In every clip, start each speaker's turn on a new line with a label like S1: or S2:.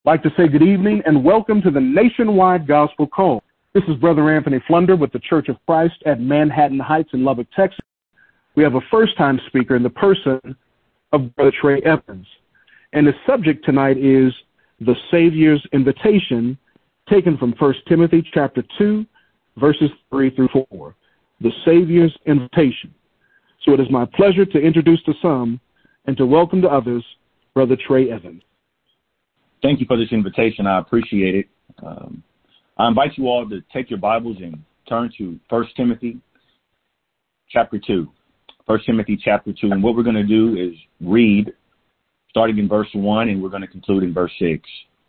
S1: I'd like to say good evening and welcome to the Nationwide Gospel Call. This is Brother Anthony Flunder with the Church of Christ at Manhattan Heights in Lubbock, Texas. We have a first-time speaker in the person of Brother Trey Evans. And the subject tonight is the Savior's invitation, taken from 1 Timothy chapter 2, verses 3 through 4. The Savior's invitation. So it is my pleasure to introduce to some and to welcome to others, Brother Trey Evans.
S2: Thank you for this invitation. I appreciate it. I invite you all to take your Bibles and turn to 1 Timothy chapter 2. 1 Timothy chapter 2. And what we're going to do is read starting in verse 1, and we're going to conclude in verse 6.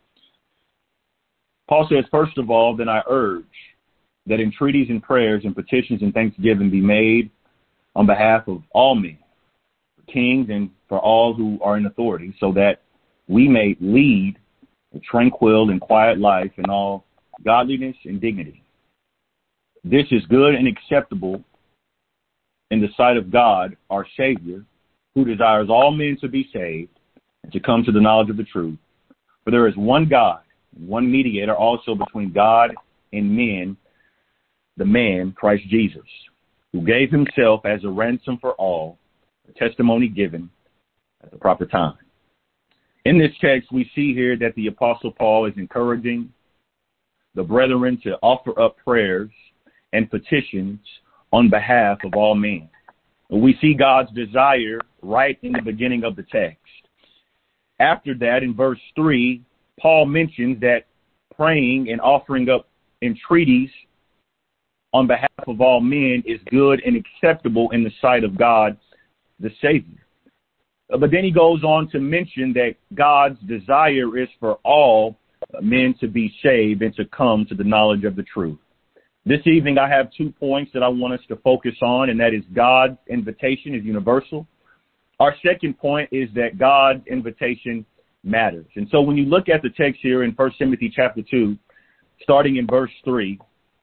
S2: Paul says, first of all, then I urge that entreaties and prayers and petitions and thanksgiving be made on behalf of all men, for kings and for all who are in authority, so that we may lead a tranquil and quiet life in all godliness and dignity. This is good and acceptable in the sight of God, our Savior, who desires all men to be saved and to come to the knowledge of the truth. For there is one God, one mediator also between God and men, the man, Christ Jesus, who gave himself as a ransom for all, a testimony given at the proper time. In this text, we see here that the Apostle Paul is encouraging the brethren to offer up prayers and petitions on behalf of all men. We see God's desire right in the beginning of the text. After that, in verse 3, Paul mentions that praying and offering up entreaties on behalf of all men is good and acceptable in the sight of God, the Savior. But then he goes on to mention that God's desire is for all men to be saved and to come to the knowledge of the truth. This evening, I have 2 points that I want us to focus on, and that is God's invitation is universal. Our second point is that God's invitation matters. And so when you look at the text here in 1 Timothy chapter 2, starting in verse 3,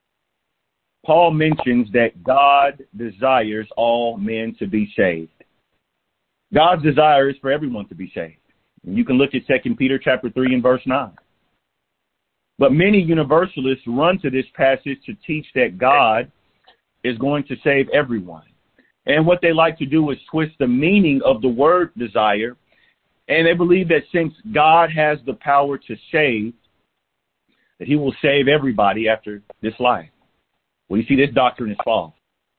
S2: Paul mentions that God desires all men to be saved. God's desire is for everyone to be saved. And you can look at 2 Peter chapter 3 and verse 9. But many universalists run to this passage to teach that God is going to save everyone. And what they like to do is twist the meaning of the word desire. And they believe that since God has the power to save, that he will save everybody after this life. Well, you see, this doctrine is false.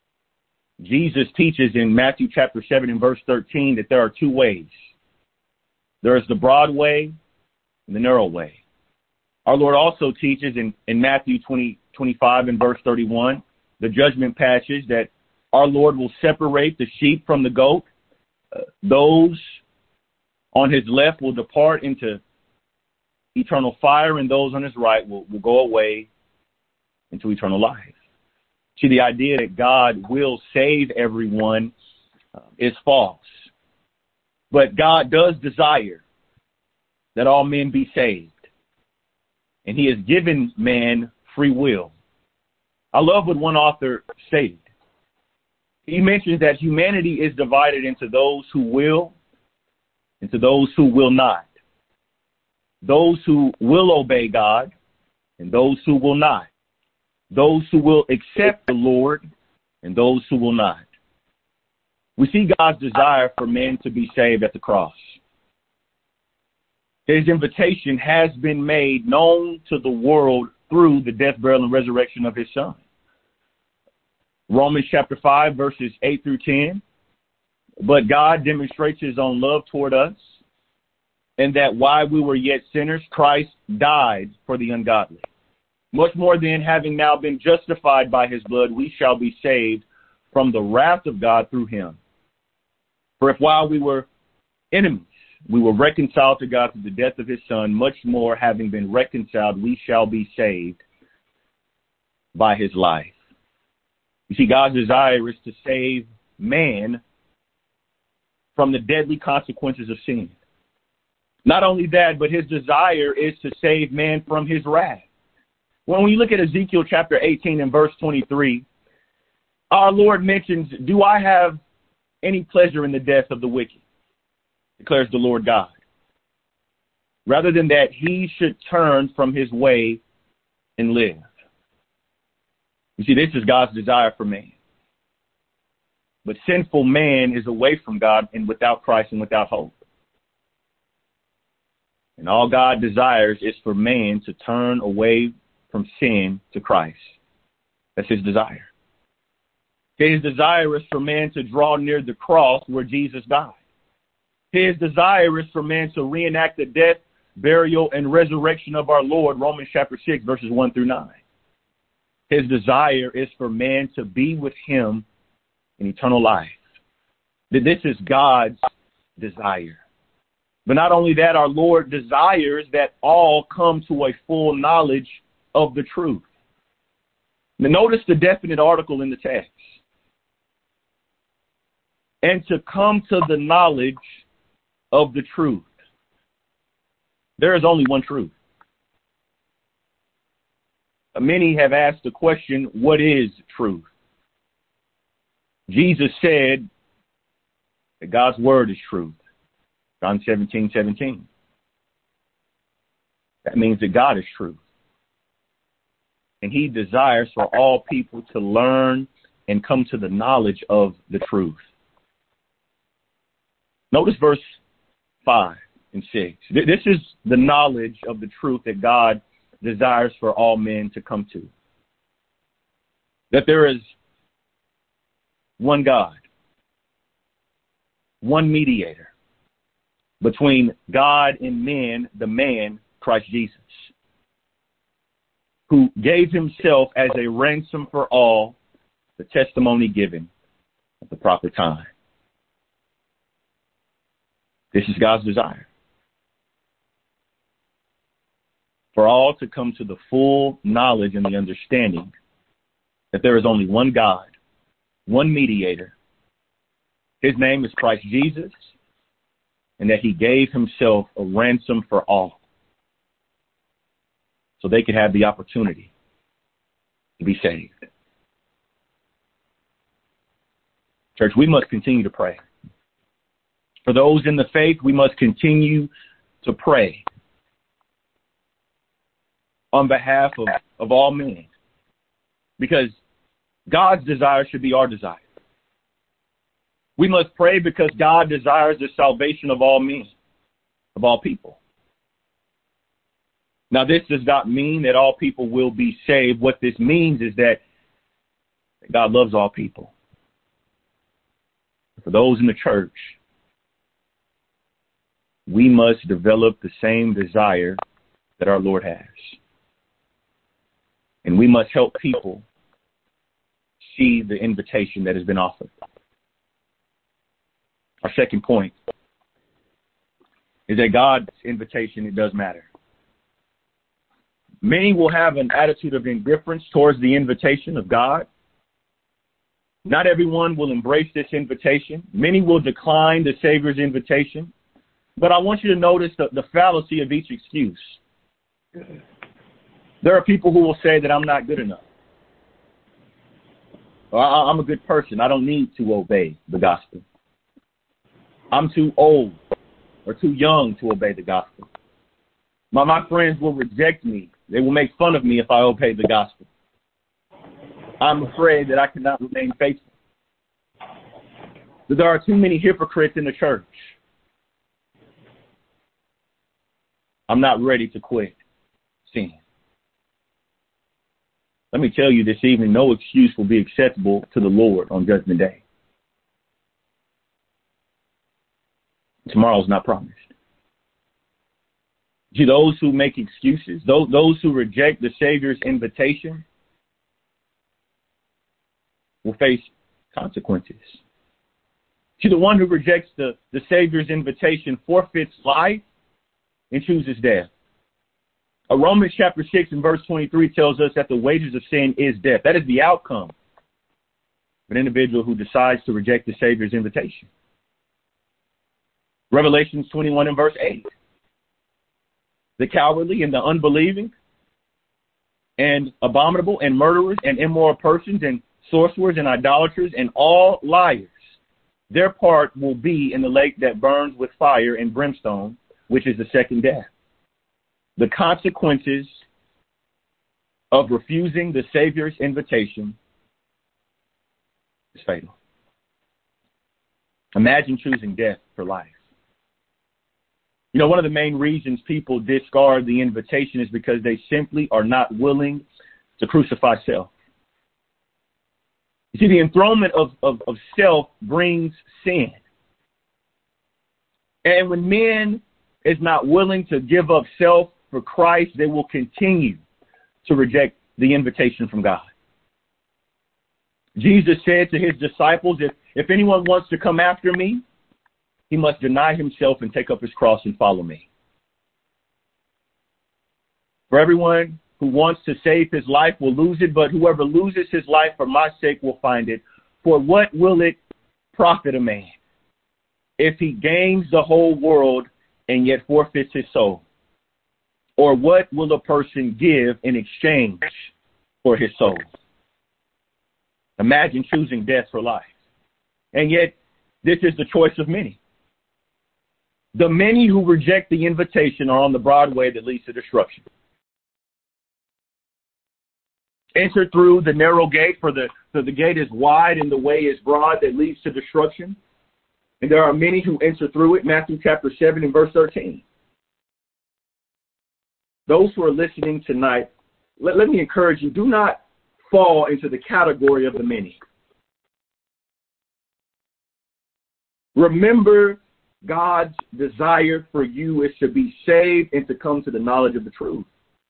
S2: Jesus teaches in Matthew chapter 7 and verse 13 that there are 2 ways. There is the broad way and the narrow way. Our Lord also teaches in Matthew 25 and verse 31, the judgment passage, that our Lord will separate the sheep from the goat. Those on his left will depart into eternal fire, and those on his right will go away into eternal life. See, the idea that God will save everyone is false. But God does desire that all men be saved. And he has given man free will. I love what one author stated. He mentions that humanity is divided into those who will and to those who will not. Those who will obey God and those who will not. Those who will accept the Lord and those who will not. We see God's desire for men to be saved at the cross. His invitation has been made known to the world through the death, burial, and resurrection of his Son. Romans chapter 5, verses 8 through 10. But God demonstrates his own love toward us, and that while we were yet sinners, Christ died for the ungodly. Much more then, having now been justified by his blood, we shall be saved from the wrath of God through him. For if while we were enemies, we were reconciled to God through the death of his Son, much more, having been reconciled, we shall be saved by his life. You see, God's desire is to save man from the deadly consequences of sin. Not only that, but his desire is to save man from his wrath. When you look at Ezekiel chapter 18 and verse 23, our Lord mentions, do I have any pleasure in the death of the wicked? Declares the Lord God. rather than that he should turn from his way and live. You see, this is God's desire for man. But sinful man is away from God and without Christ and without hope. And all God desires is for man to turn away from sin to Christ. That's his desire. His desire is for man to draw near the cross where Jesus died. His desire is for man to reenact the death, burial, and resurrection of our Lord, Romans chapter 6, verses 1 through 9. His desire is for man to be with him in eternal life. This is God's desire. But not only that, our Lord desires that all come to a full knowledge of the truth. Now, notice the definite article in the text. And to come to the knowledge of the truth. There is only one truth. Many have asked the question, what is truth? Jesus said that God's word is truth. John 17:17. That means that God is truth. And he desires for all people to learn and come to the knowledge of the truth. Notice verse 5 and 6. This is the knowledge of the truth that God desires for all men to come to. That there is one God, one mediator between God and men, the man, Christ Jesus, who gave himself as a ransom for all, the testimony given at the proper time. This is God's desire. For all to come to the full knowledge and the understanding that there is only one God, one mediator. His name is Christ Jesus, and that he gave himself a ransom for all, so they could have the opportunity to be saved. Church, we must continue to pray. For those in the faith, we must continue to pray on behalf of all men, because God's desire should be our desire. We must pray because God desires the salvation of all men, of all people. Now, this does not mean that all people will be saved. What this means is that God loves all people. For those in the church, we must develop the same desire that our Lord has. And we must help people see the invitation that has been offered. Our second point is that God's invitation, it does matter. Many will have an attitude of indifference towards the invitation of God. Not everyone will embrace this invitation. Many will decline the Savior's invitation. But I want you to notice the fallacy of each excuse. There are people who will say that I'm not good enough. Or I'm a good person. I don't need to obey the gospel. I'm too old or too young to obey the gospel. My friends will reject me. They will make fun of me if I obey the gospel. I'm afraid that I cannot remain faithful. That there are too many hypocrites in the church. I'm not ready to quit sin. Let me tell you this evening, no excuse will be acceptable to the Lord on Judgment Day. Tomorrow's not promised. See, those who make excuses, those who reject the Savior's invitation will face consequences. See, the one who rejects the Savior's invitation forfeits life and chooses death. Romans chapter 6 and verse 23 tells us that the wages of sin is death. That is the outcome of an individual who decides to reject the Savior's invitation. Revelations 21 and verse 8. The cowardly and the unbelieving and abominable and murderers and immoral persons and sorcerers and idolaters and all liars, their part will be in the lake that burns with fire and brimstone, which is the second death. the consequences of refusing the Savior's invitation is fatal. Imagine choosing death for life. You know, one of the main reasons people discard the invitation is because they simply are not willing to crucify self. You see, the enthronement of self brings sin. And when man is not willing to give up self for Christ, they will continue to reject the invitation from God. Jesus said to his disciples, if anyone wants to come after me, he must deny himself and take up his cross and follow me. For everyone who wants to save his life will lose it, but whoever loses his life for my sake will find it. For what will it profit a man if he gains the whole world and yet forfeits his soul? Or what will a person give in exchange for his soul? Imagine choosing death for life. And yet, this is the choice of many. The many who reject the invitation are on the broad way that leads to destruction. Enter through the narrow gate, for the gate is wide and the way is broad that leads to destruction. And there are many who enter through it. Matthew chapter 7 and verse 13. Those who are listening tonight, let me encourage you, do not fall into the category of the many. Remember, God's desire for you is to be saved and to come to the knowledge of the truth.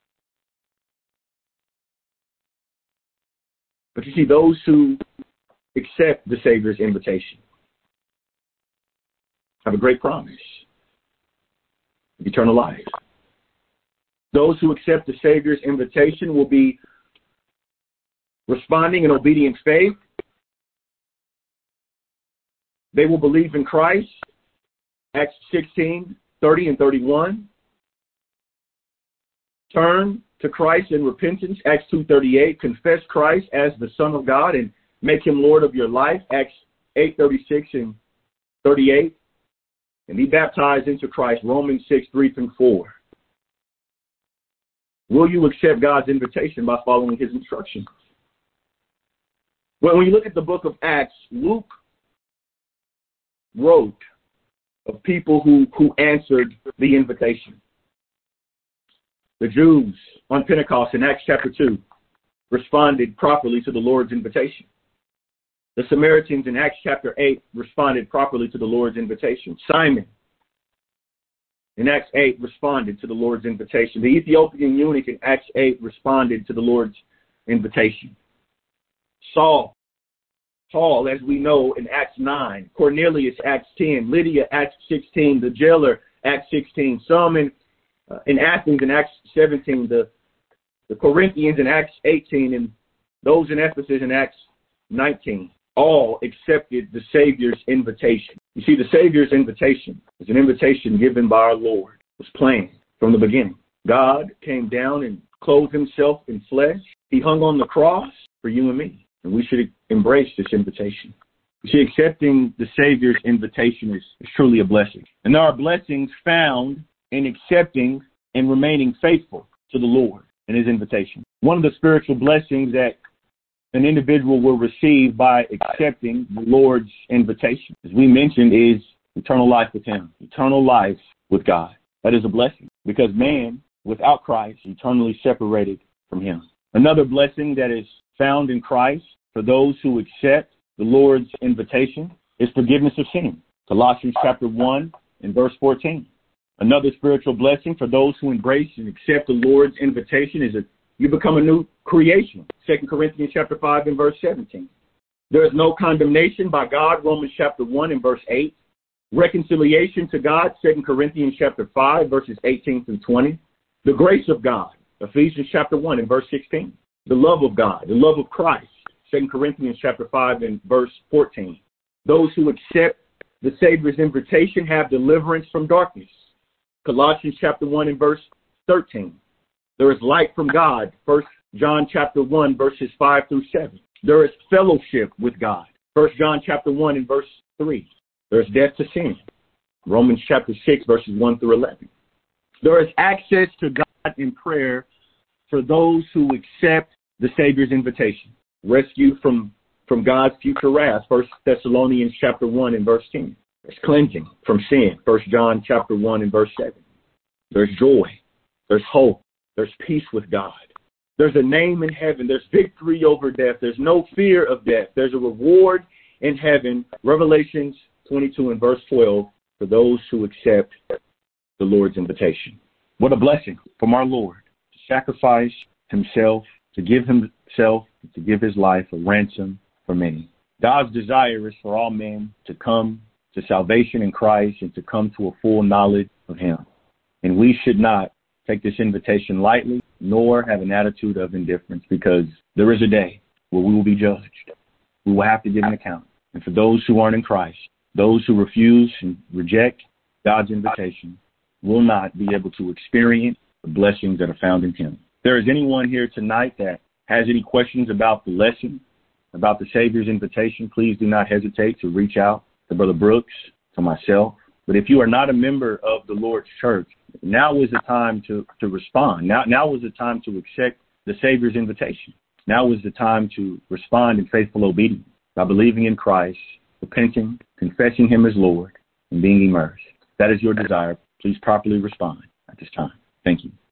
S2: But you see, those who accept the Savior's invitation have a great promise of eternal life. Those who accept the Savior's invitation will be responding in obedient faith. They will believe in Christ. Acts 16, 30 and 31. Turn to Christ in repentance. Acts 2:38. Confess Christ as the Son of God and make him Lord of your life. Acts 8:36 and 38. And be baptized into Christ. Romans 6, 3 through 4. Will you accept God's invitation by following his instructions? Well, when you look at the book of Acts, Luke wrote of people who answered the invitation. The Jews on Pentecost in Acts chapter 2 responded properly to the Lord's invitation. The Samaritans in Acts chapter 8 responded properly to the Lord's invitation. Simon in Acts 8 responded to the Lord's invitation. The Ethiopian eunuch in Acts 8 responded to the Lord's invitation. Paul, as we know, in Acts 9, Cornelius, Acts 10, Lydia, Acts 16, the jailer, Acts 16, some in Athens in Acts 17, the Corinthians in Acts 18, and those in Ephesus in Acts 19, all accepted the Savior's invitation. You see, the Savior's invitation is an invitation given by our Lord. It was planned from the beginning. God came down and clothed himself in flesh. He hung on the cross for you and me. And we should embrace this invitation. You see, accepting the Savior's invitation is truly a blessing. And there are blessings found in accepting and remaining faithful to the Lord and his invitation. One of the spiritual blessings that an individual will receive by accepting the Lord's invitation, as we mentioned, is eternal life with him, eternal life with God. That is a blessing because man, without Christ, is eternally separated from him. Another blessing that is found in Christ for those who accept the Lord's invitation is forgiveness of sin. Colossians chapter 1 and verse 14. Another spiritual blessing for those who embrace and accept the Lord's invitation is that you become a new creation. 2 Corinthians chapter 5 and verse 17. There is no condemnation by God. Romans chapter 1 and verse 8. Reconciliation to God. 2 Corinthians chapter 5 verses 18 through 20. The grace of God. Ephesians chapter 1 and verse 16. The love of God, the love of Christ, 2 Corinthians chapter 5 and verse 14. Those who accept the Savior's invitation have deliverance from darkness. Colossians chapter 1 and verse 13. There is light from God, 1 John chapter 1 verses 5 through 7. There is fellowship with God, 1 John chapter 1 and verse 3. There is death to sin, Romans chapter 6 verses 1 through 11. There is access to God in prayer for those who accept the Savior's invitation. Rescue from God's future wrath, 1 Thessalonians chapter 1 and verse 10. There's cleansing from sin, 1 John chapter 1 and verse 7. There's joy. There's hope. There's peace with God. There's a name in heaven. There's victory over death. There's no fear of death. There's a reward in heaven, Revelations 22 and verse 12, for those who accept the Lord's invitation. What a blessing from our Lord to sacrifice himself, to give himself, to give his life a ransom for many. God's desire is for all men to come to salvation in Christ and to come to a full knowledge of him. And we should not take this invitation lightly, nor have an attitude of indifference, because there is a day where we will be judged. We will have to give an account. And for those who aren't in Christ, those who refuse and reject God's invitation will not be able to experience the blessings that are found in him. If there is anyone here tonight that has any questions about the lesson, about the Savior's invitation, please do not hesitate to reach out to Brother Brooks, to myself. But if you are not a member of the Lord's church, now is the time to respond. Now is the time to accept the Savior's invitation. Now is the time to respond in faithful obedience by believing in Christ, repenting, confessing him as Lord, and being immersed. If that is your desire, please properly respond at this time. Thank you.